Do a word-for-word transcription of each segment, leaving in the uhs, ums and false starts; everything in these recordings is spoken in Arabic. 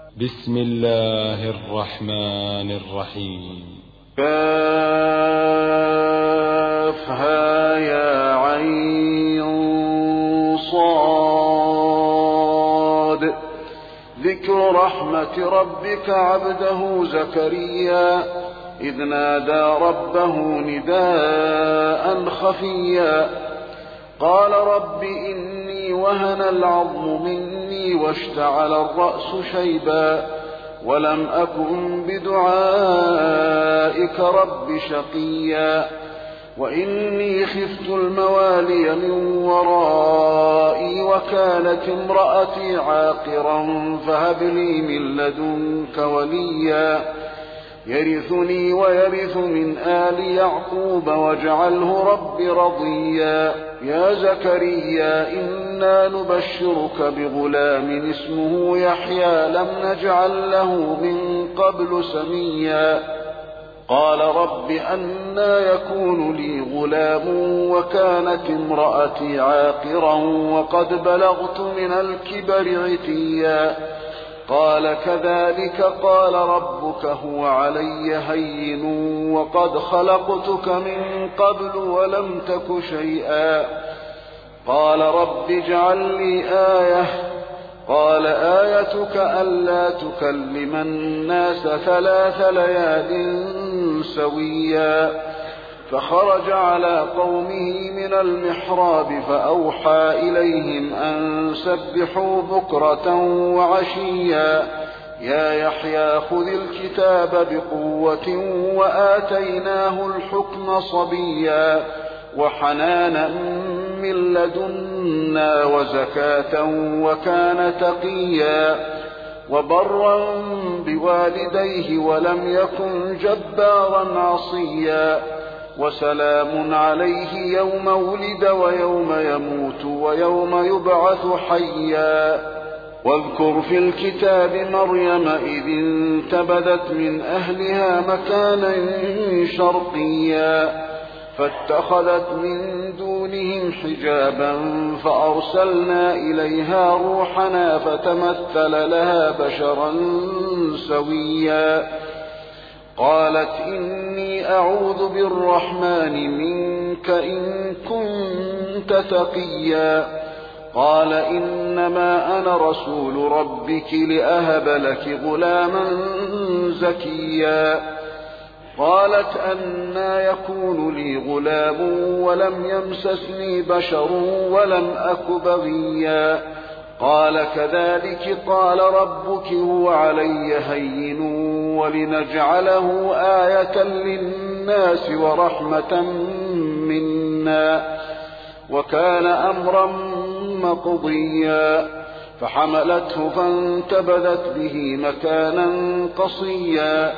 بسم الله الرحمن الرحيم. كافها يا عين صاد. ذكر رحمة ربك عبده زكريا إذ نادى ربه نداء خفيا قال رب إني وهن العظم مني واشتعل الرأس شيبا ولم أكن بدعائك رب شقيا وإني خفت الموالي من ورائي وكانت امرأتي عاقرا فهب لي من لدنك وليا يرثني ويرث من آل يعقوب واجعله رب رضيا يا زكريا إنا نبشرك بغلام اسمه يحيى لم نجعل له من قبل سميا قال رب أنى يكون لي غلام وكانت امرأتي عاقرا وقد بلغت من الكبر عتيا قال كذلك قال ربك هو علي هين وقد خلقتك من قبل ولم تك شيئا قال رب اجعل لي آية قال آيتك ألا تكلم الناس ثلاث ليال سويا فخرج على قومه من المحراب فأوحى إليهم أن سبحوا بكرة وعشيا يا يحيى خذ الكتاب بقوة وآتيناه الحكم صبيا وحنانا من لدنا وزكاة وكان تقيا وبرا بوالديه ولم يكن جبارا عصيا وسلام عليه يوم ولد ويوم يموت ويوم يبعث حيا واذكر في الكتاب مريم إذ انتبذت من أهلها مكانا شرقيا فاتخذت من دونهم حجابا فأرسلنا إليها روحنا فتمثل لها بشرا سويا قالت إني أعوذ بالرحمن منك إن كنت تقيا قال إنما أنا رسول ربك لأهب لك غلاما زكيا قالت أنى يكون لي غلام ولم يمسسني بشر ولم أك بغيا قال كذلك قال ربك هو علي هين ولنجعله آية للناس ورحمة منا وكان أمرا مقضيا فحملته فانتبذت به مكانا قصيا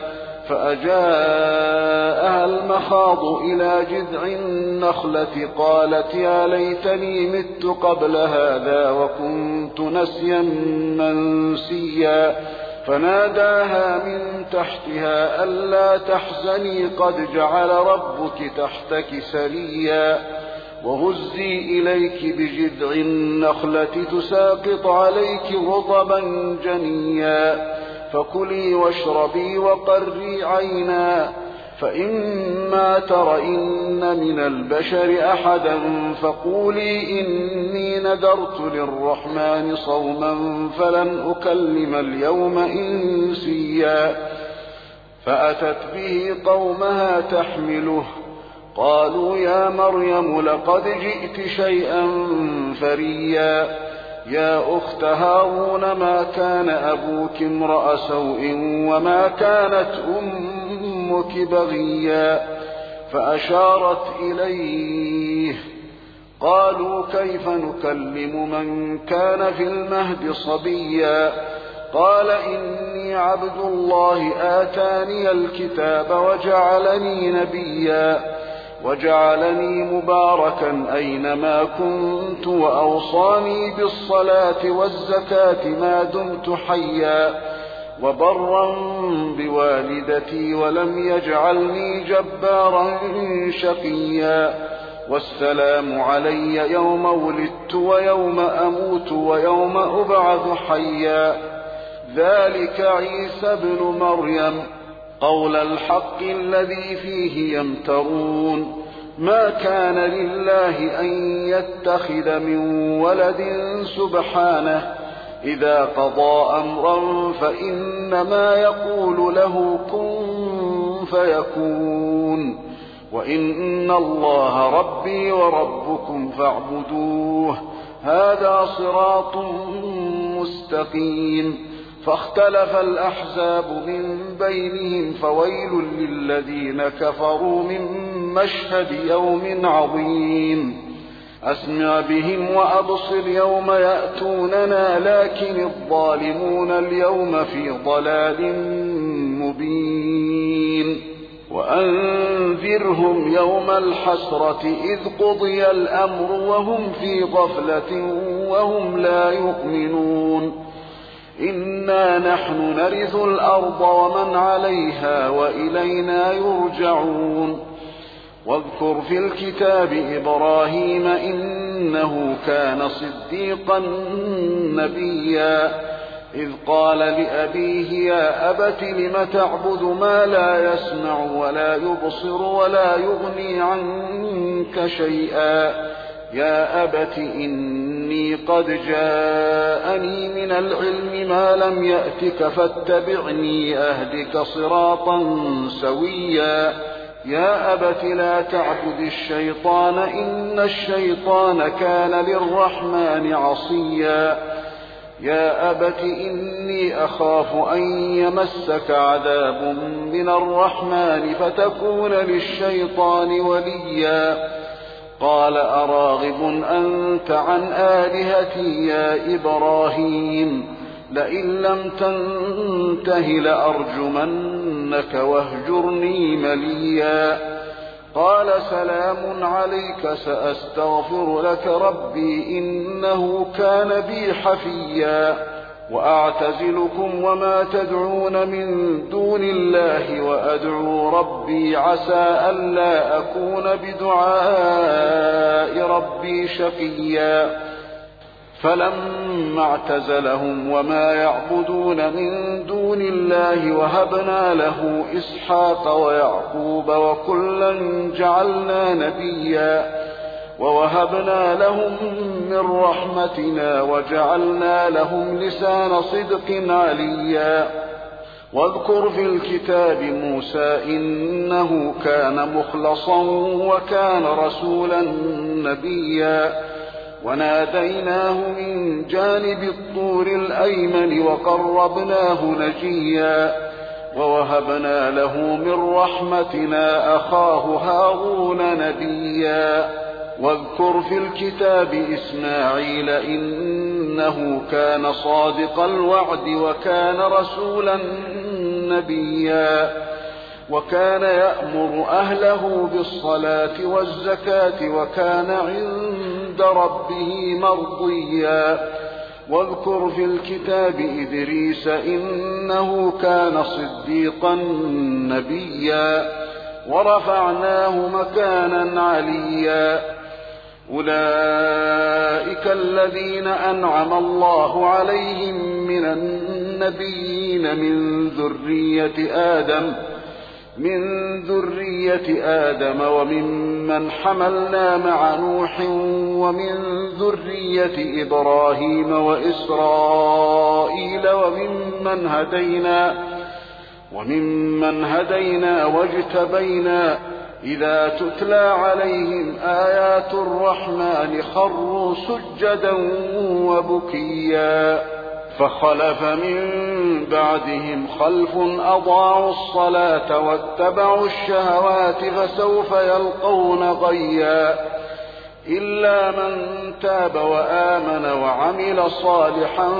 فأجاءها المخاض إلى جذع النخلة قالت يا ليتني مت قبل هذا وكنت نسيا منسيا فناداها من تحتها ألا تحزني قد جعل ربك تحتك سريا وهزي إليك بجذع النخلة تساقط عليك رطبا جنيا فكلي واشربي وقري عينا فإما ترين من البشر أحدا فقولي إني نذرت للرحمن صوما فلن أكلم اليوم إنسيا فأتت به قومها تحمله قالوا يا مريم لقد جئت شيئا فريا يا أخت هارون ما كان أبوك امرأ سوء وما كانت أمك بغيا فأشارت إليه قالوا كيف نكلم من كان في المهد صبيا قال إني عبد الله آتاني الكتاب وجعلني نبيا وجعلني مباركا أينما كنت وأوصاني بالصلاة والزكاة ما دمت حيا وبرا بوالدتي ولم يجعلني جبارا شقيا والسلام علي يوم ولدت ويوم أموت ويوم أبعث حيا ذلك عيسى ابن مريم قول الحق الذي فيه يمترون ما كان لله أن يتخذ من ولد سبحانه إذا قضى أمرا فإنما يقول له كن فيكون وإن الله ربي وربكم فاعبدوه هذا صراط مستقيم فاختلف الأحزاب من بينهم فويل للذين كفروا من مشهد يوم عظيم أسمع بهم وأبصر يوم يأتوننا لكن الظالمون اليوم في ضلال مبين وأنذرهم يوم الحسرة إذ قضي الأمر وهم في غفلة وهم لا يؤمنون إنا نحن نرث الأرض ومن عليها وإلينا يرجعون واذكر في الكتاب إبراهيم إنه كان صديقا نبيا إذ قال لأبيه يا أبت لم تعبد ما لا يسمع ولا يبصر ولا يغني عنك شيئا يا أبت إني قد جاءني من العلم ما لم يأتك فاتبعني أهدك صراطا سويا يا أبت لا تعبد الشيطان إن الشيطان كان للرحمن عصيا يا أبت إني أخاف أن يمسك عذاب من الرحمن فتكون للشيطان وليا قال أراغب أنت عن آلهتي يا إبراهيم لئن لم تنته لأرجمنك واهجرني مليا قال سلام عليك سأستغفر لك ربي إنه كان بي حفيا وأعتزلكم وما تدعون من دون الله وأدعو ربي عسى ألا أكون بدعاء ربي شقيا فلما اعتزلهم وما يعبدون من دون الله وهبنا له إسحاق ويعقوب وكلا جعلنا نبيا ووهبنا لهم من رحمتنا وجعلنا لهم لسان صدق عليا واذكر في الكتاب موسى إنه كان مخلصا وكان رسولا نبيا وناديناه من جانب الطور الأيمن وقربناه نجيا ووهبنا له من رحمتنا أخاه هارون نبيا واذكر في الكتاب إسماعيل إنه كان صادق الوعد وكان رسولا نبيا وكان يأمر أهله بالصلاة والزكاة وكان عند ربه مرضيا واذكر في الكتاب إدريس إنه كان صديقا نبيا ورفعناه مكانا عليا أولئك الذين أنعم الله عليهم من النبيين من ذرية آدم من ذرية آدم وممن حملنا مع نوح ومن ذرية إبراهيم وإسرائيل وممن هدينا وممن هدينا واجتبينا إذا تتلى عليهم آيات الرحمن خروا سجدا وبكيا فخلف من بعدهم خلف أضاعوا الصلاة واتبعوا الشهوات فسوف يلقون غيا إلا من تاب وآمن وعمل صالحا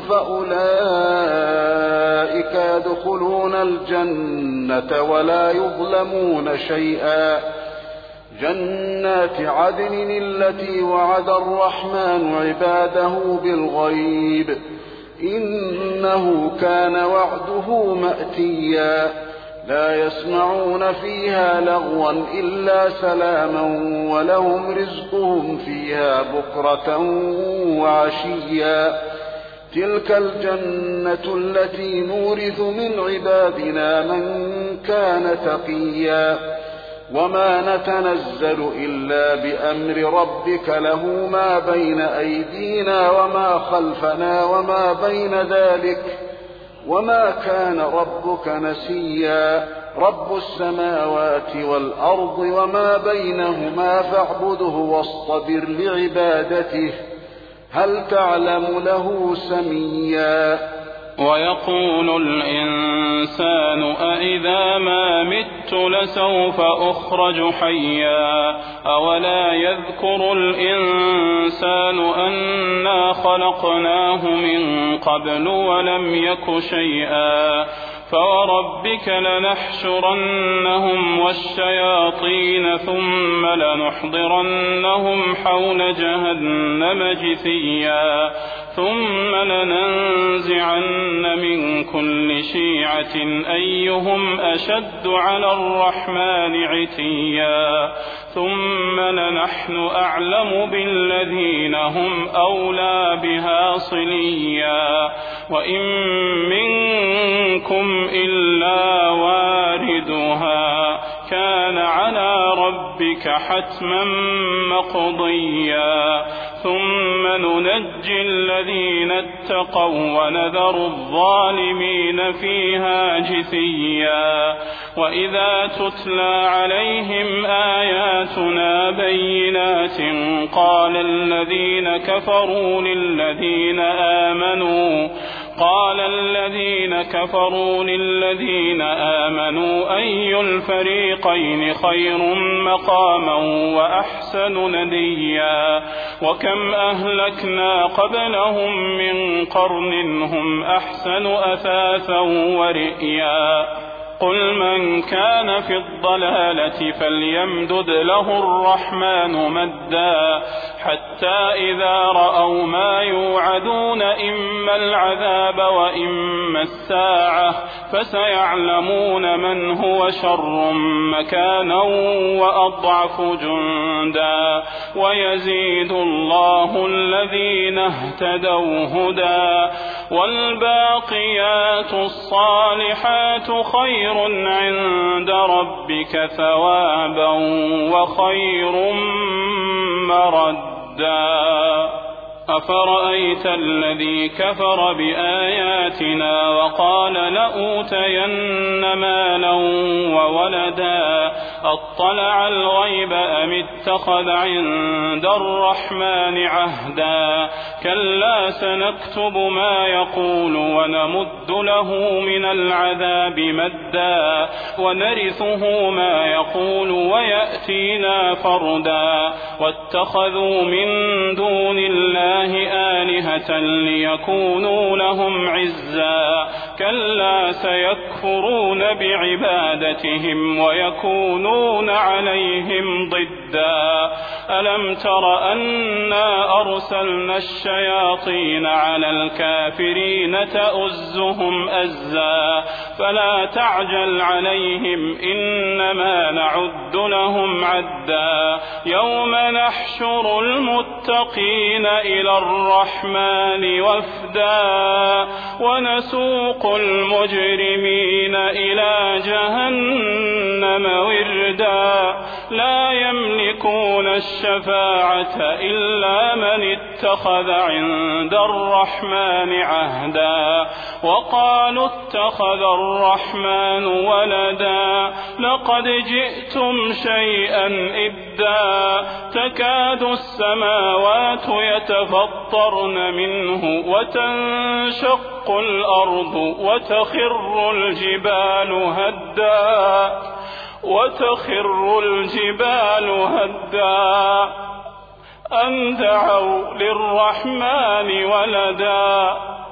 فأولئك يدخلون الجنة ولا يظلمون شيئا جنات عدن التي وعد الرحمن عباده بالغيب إنه كان وعده مأتيا لا يسمعون فيها لغوا إلا سلاما ولهم رزقهم فيها بكرة وعشيا تلك الجنة التي نورث من عبادنا من كان تقيا وما نتنزل إلا بأمر ربك له ما بين أيدينا وما خلفنا وما بين ذلك وما كان ربك نسيا رب السماوات والأرض وما بينهما فاعبده واصطبر لعبادته هل تعلم له سميا ويقول الإنسان أإذا ما مت لسوف أخرج حيا أولا يذكر الإنسان أنا خلقناه من قبل ولم يك شيئا فوربك لنحشرنهم والشياطين ثم لنحضرنهم حول جهنم جثيا ثم لننزعن من كل شيعة أيهم أشد على الرحمن عتيا ثم لنحن أعلم بالذين هم أولى بها صليا وإن منكم إلا واردها كان على ربك حتما مقضيا ثم ننجي الذين اتقوا ونذر الظالمين فيها جثيا وإذا تتلى عليهم آياتنا بينات قال الذين كفروا للذين آمنوا قال الذين كفروا للذين آمنوا أي الفريقين خير مقاما وأحسن نديا وكم أهلكنا قبلهم من قرن هم أحسن أثاثا ورئيا قل من كان في الضلالة فليمدد له الرحمن مدا حتى إذا رأوا ما يوعدون إما العذاب وإما الساعة فسيعلمون من هو شر مكانا وأضعف جندا ويزيد الله الذين اهتدوا هدى والباقيات الصالحات خير عند ربك ثوابا وخير مردا أفرأيت الذي كفر بآياتنا وقال لأوتين مالا وولدا أطلع الغيب أم اتخذ عند الرحمن عهدا كلا سنكتب ما يقول ونمد له من العذاب مدا ونرثه ما يقول ويأتينا فردا واتخذوا من دون الله آلهة ليكونوا لهم عزا كلا سيكفرون بعبادتهم ويكونون عليهم ضدا ألم تر أنا أرسلنا الشياطين على الكافرين تؤزهم أزا فلا تعجل عليهم إنما نعد لهم عدا يوم نحشر المتقين إلى الرحمن وفدا ونسوق المجرمين إلى جهنم وردا لا يملكون الشفاعة إلا من اتخذ عند الرحمن عهدا وقالوا اتخذ الرحمن ولدا لقد جئتم شيئا إدا تكاد السماوات يتفطرن منه وتنشق الأرض وتخر الجبال هدا وتخر الجبال هدا أن دعوا للرحمن ولدا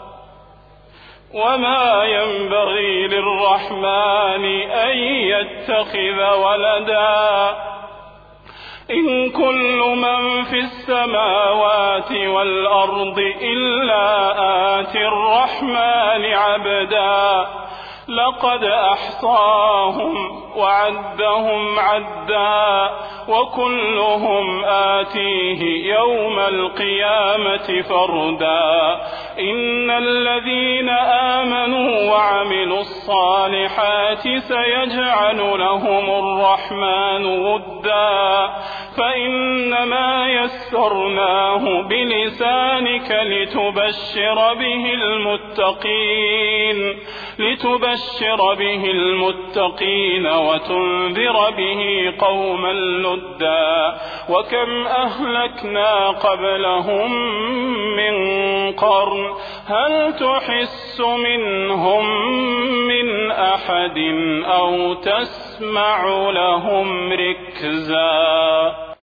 وما ينبغي للرحمن أن يتخذ ولدا إن كل من في السماوات والأرض إلا آتي الرحمن عبدا لقد أحصاهم وعدهم عدا وكلهم آتيه يوم القيامة فردا إن الذين آمنوا وعملوا الصالحات سيجعل لهم الرحمن ودا فإنما يسرناه بلسانك لتبشر به المتقين لتبشر به المتقين وتنذر به قوما لدا وكم أهلكنا قبلهم من قرن هل تحس منهم من أحد أو تسمع لهم ركزا